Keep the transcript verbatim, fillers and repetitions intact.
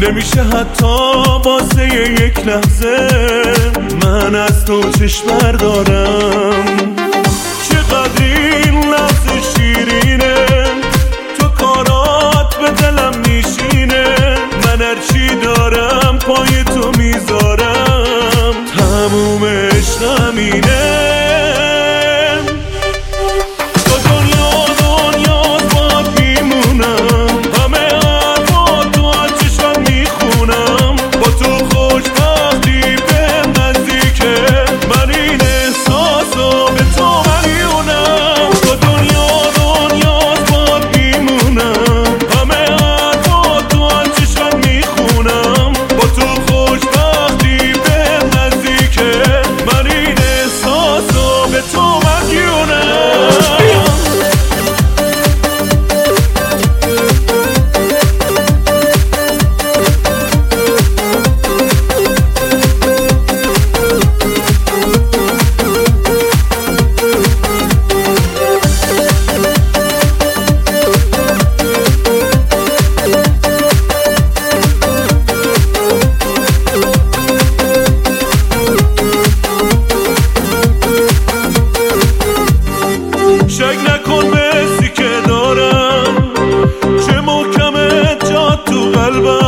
نمیشه حتی واسه یک لحظه من از تو چشم بردارم. چقدر این لحظه شیرینه، تو کارات به دلم میشینه، من هرچی دارم پای تو میذارم، تموم عشقم اینه. شک نکن به حسی که دارم، چه محکمه جا تو قلبم.